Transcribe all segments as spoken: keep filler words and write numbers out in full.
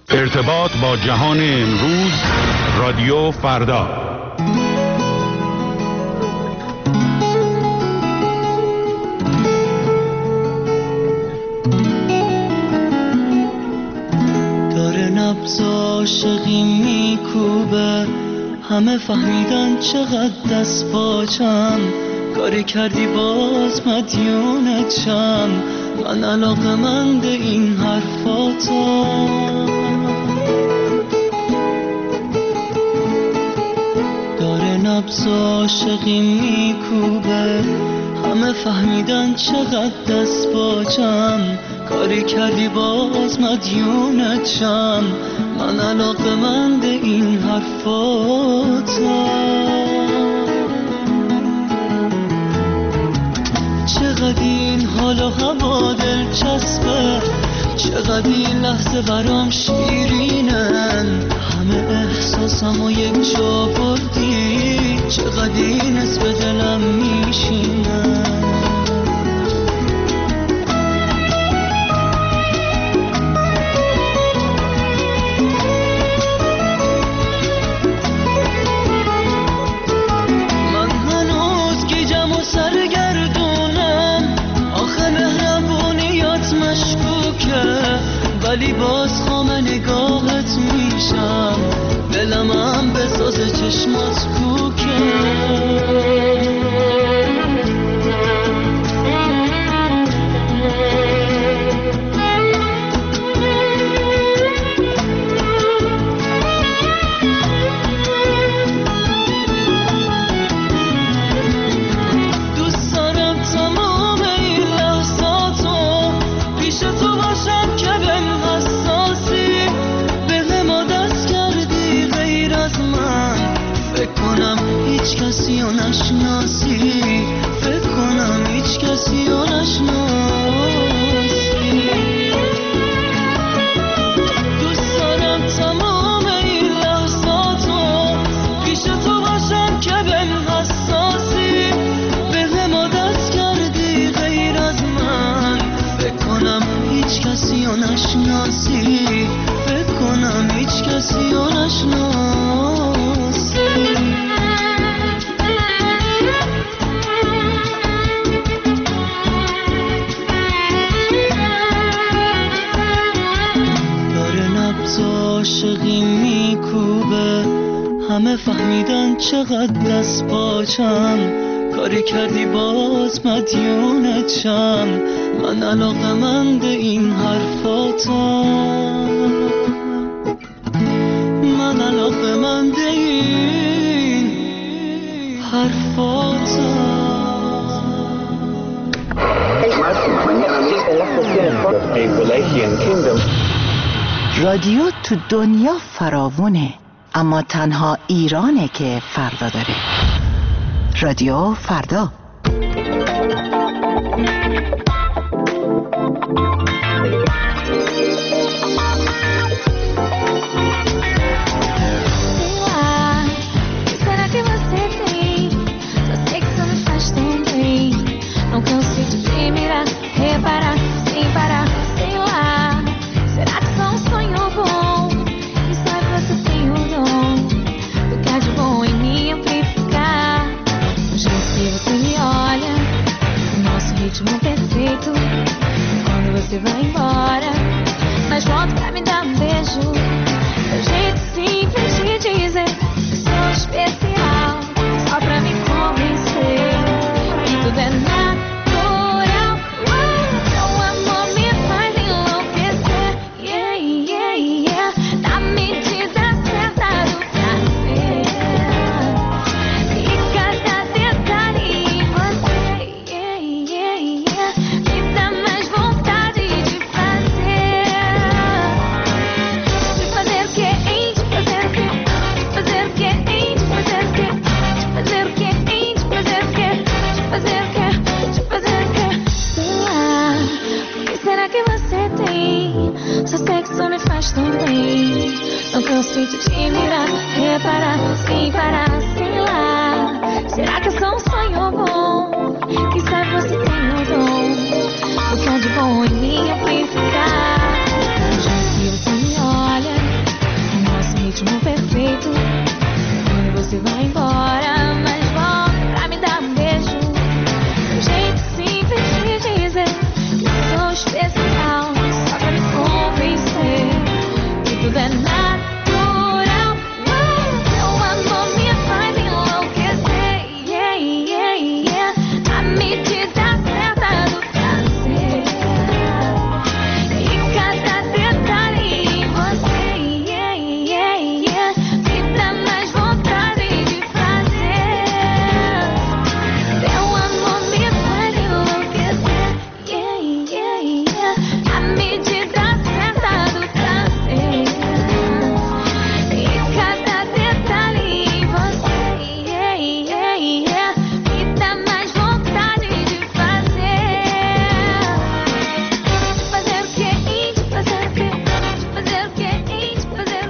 ارتباط با جهان امروز، رادیو فردا. داره نبض عاشقی میکوبه، همه فهمیدن چقدر دست باچم، کاری کردی باز مدیونتم، من علاقه‌مند این حرفاتم. داره نبض عاشقی میکوبه، همه فهمیدن چقدر دست باچم، کاری کردی باز مدیونتم، من علاقه‌مند این حرفاتم. چقدر این حال و هوا دلچسبه، چقدر این لحظه برام شیرینن، همه احساسم و یک جا بردی، چقدر این حس به دلم میشینن. ولی باز خام نگاهت میشم، دلم هم بساز چشمات کوکه. دوست دارم تمام این لحظاتو پیش تو باشم که بهم حساسی، به ما دست کردی غیر از من، فکر کنم هیچ کسی رو نشناسی، فکر کنم هیچ کسی رو نشناسی. دوست دارم تمام این لحظاتو پیش تو باشم که بهم حساسی، به ما دست کردی غیر از من، فکر کنم هیچ کسی رو نشناسی، فکر کنم هیچ کسی رو نشناسی. داره نبض عاشقی میکوبه، همه فهمیدن چقدر دست باچم، کاری کردی باز مدیونتم، من علاقه‌مند این حرفاتم، من علاقه‌مند این حرفاتم. رادیو تو دنیا فراوونه، اما تنها ایرانه که فردا داره. رادیو فردا. Você vai embora, mas volta pra me dar um beijo. É o jeito simples de dizer que sou especial, só pra me convencer que tudo é natural. Seu amor me faz enlouquecer. Yeah, yeah, yeah. Na medida certa do prazer e cada detalhe em você. Yeah, yeah, yeah. Me dá mais vontade de fazer, de fazer o que, hein? De fazer o que, de fazer o que, hein? De fazer o que, de fazer o que, hein? De fazer o que, de fazer o que, de fazer o que. Sei lá, o que será que você tem? Seu sexo me faz tão bem. Não canso de te mirar, reparar, sem parar, sei lá. Será que é só um sonho bom? Quem sabe você tem o dom do que há de bom em mim amplificar. Já que você me olha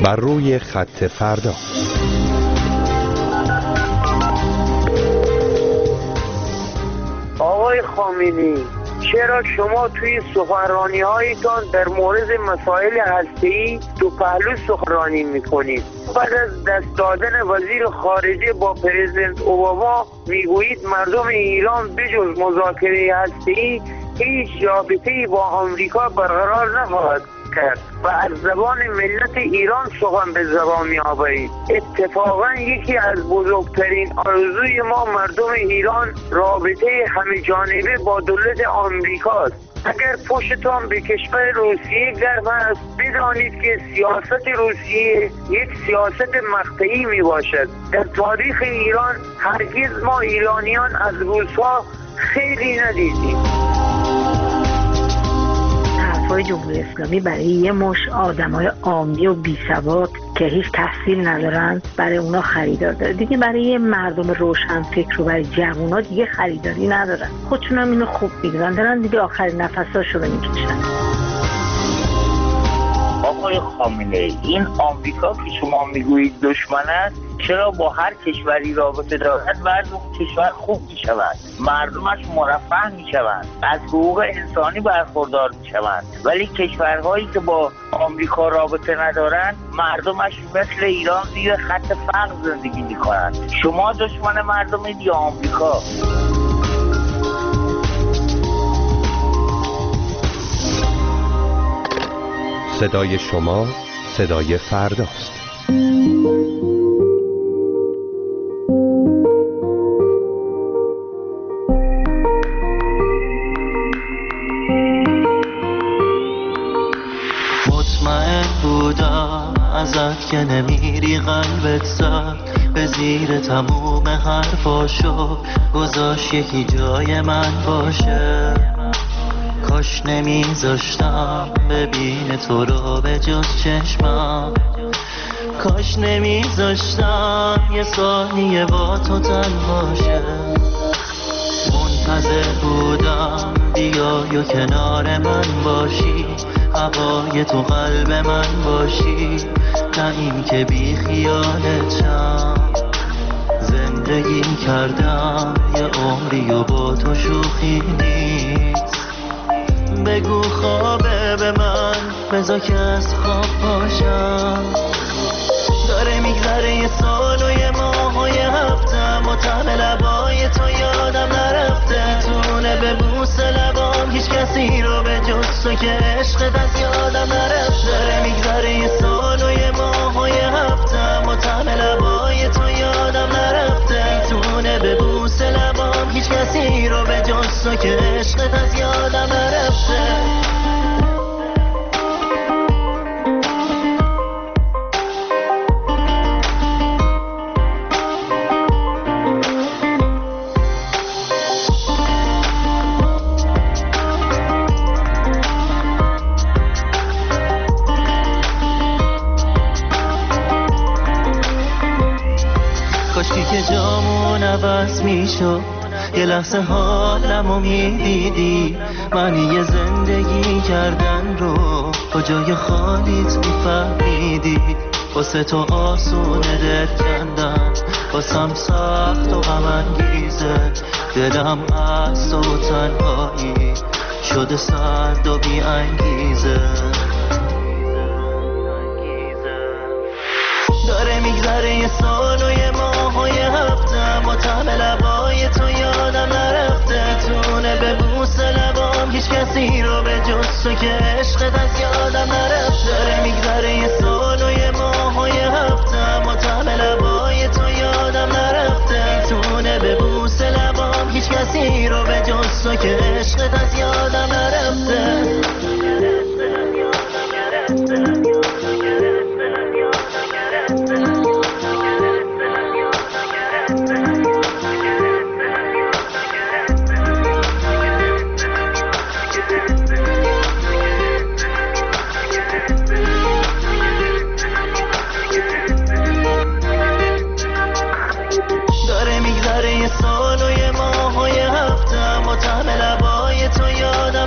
بر روی خط فردا. آقای خامنه‌ای، چرا شما توی سخنرانی هایتان در مورد مسائل هسته‌ای دو پهلو سخنرانی میکنید؟ بعد از دست دادن وزیر خارجه با پرزیدنت اوباما میگویید مردم ایران بجز مذاکره هسته‌ای هیچ رابطه‌ای با آمریکا برقرار نخواهد کرد و از زبان ملت ایران سخن به زبان می‌آورید. اتفاقا یکی از بزرگترین آرزوی ما مردم ایران رابطه همه جانبه با دولت آمریکاست. اگر پشتتان به کشور روسیه گرم است، بدانید که سیاست روسیه یک سیاست مقطعی می باشد. در تاریخ ایران هرگز ما ایرانیان از روس‌ها خیلی ندیدیم. حرفای جمهوری اسلامی برای یه مش آدمای عامی و بیسواد که هیچ تحصیل ندارن برای اونا خریدار داره دیگه. برای یه مردم روشن فکر و برای جوونا دیگه خریداری ندارن. خودشون هم اینو خوب میدونن، دارن دیگه آخرین نفساشو رو میکشن. آقای خامنه‌ای، این آمریکا که شما میگویید دشمن است، چرا با هر کشوری رابطه دارد مردم کشور خوب میشوند، مردمش مرفه میشوند، از حقوق انسانی برخوردار میشوند، ولی کشورهایی که با آمریکا رابطه ندارند مردمش مثل ایران زیر خط فقر زندگی میکنند. شما دشمن مردمید یا آمریکا؟ صدای شما صدای فرداست. مطمئن بودم ازت که نمیری قلبت زد به زیر تموم حرفاشو گذاشت یکی جای من باشه. کاش نمیذاشتم ببین تو رو به جز چشمم، کاش نمیذاشتم یه ثانیه با تو تنها شه. منتظر بودم بیای و کنار من باشی، هوای تو قلب من باشی، نه این که بی خیالتم. زندگی کردم یه عمری و با تو شوخی نیست. بگو خوابه به من، بذار که از خواب باشم. داره میگذره یه سال و یه ماه و یه هفته، مطعم لبای تو یادم نرفته. تونه به بوس لبام هیچ کسی رو به جز تو که عشقت از یادم نرفته. داره میگذره یه سال و یه ماه و یه هفته، مطعم لبای تو یادم نرفته. تونه به بوس لبام هیچ کسی رو به جز تو که عشقت از یادم نرفته. کاشکی که جامون عوض میشد، یه لحظه حالمو میدیدی. معنی یه زندگی کردن رو کجای خالیت میفهمیدی. واسه تو آسونه دل کندن، واسم سخت و غم انگیزه. دلم از تو تنهایی شده سرد و بی انگیزه. داره میگذره یه سال و یه ماه و یه هفته، مطعم لبای تو یادم نرفته. تونه به بوس لبام هیچ کسی رو به جز تو که عشقت از یادم نرفته. داره میگذره یه سال و یه ماه و یه هفته، مطعم لبای تو یادم نرفته. تونه به بوس لبام هیچ کسی رو به جز تو که عشقت از یادم نرفته.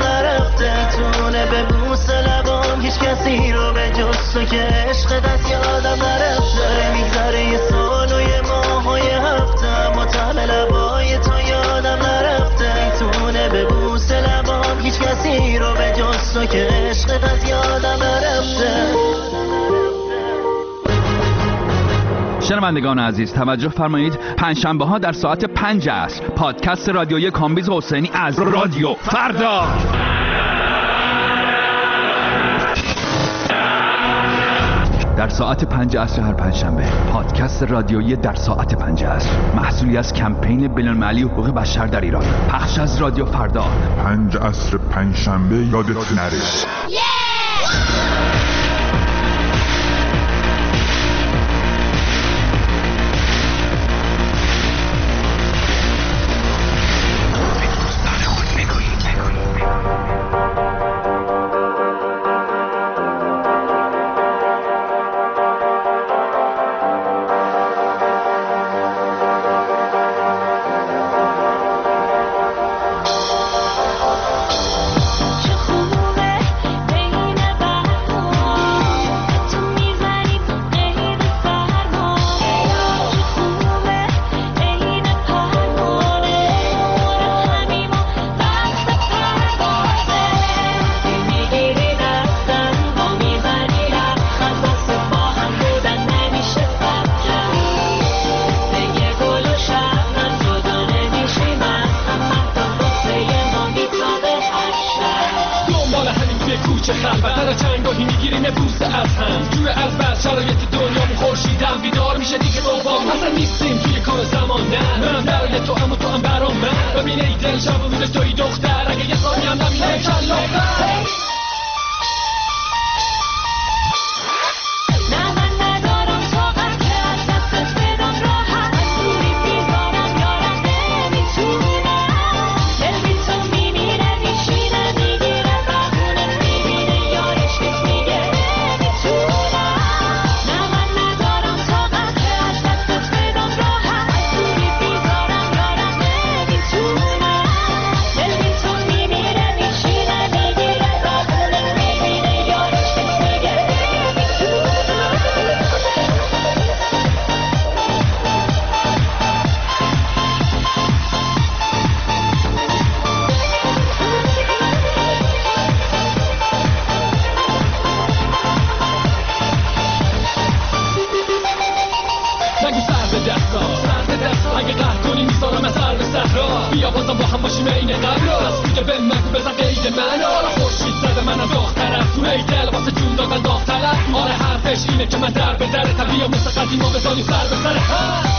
تو که عشقت از یاد یادم نرفته. داره میگذره یه سال و یه ماه و یه هفته، اما طعم لبای تو یادم نرفته. میتونه به بوس لبام هیچ کسی رو به جز تو که عشقت از یادم نرفته. شنوندگان عزیز توجه فرمایید، پنجشنبه ها در ساعت پنج عصر پادکست رادیویی کامبیز حسینی از رادیو فردا. در ساعت پنج عصر هر پنجشنبه پادکست رادیویی در ساعت پنج عصر، محصولی از کمپین بین‌المللی حقوق بشر در ایران، پخش از رادیو فردا. پنج عصر پنجشنبه یادت نره. آره حرفش اینه که من در به در طبیعه مثل قدیما بزنی سر به سر هم.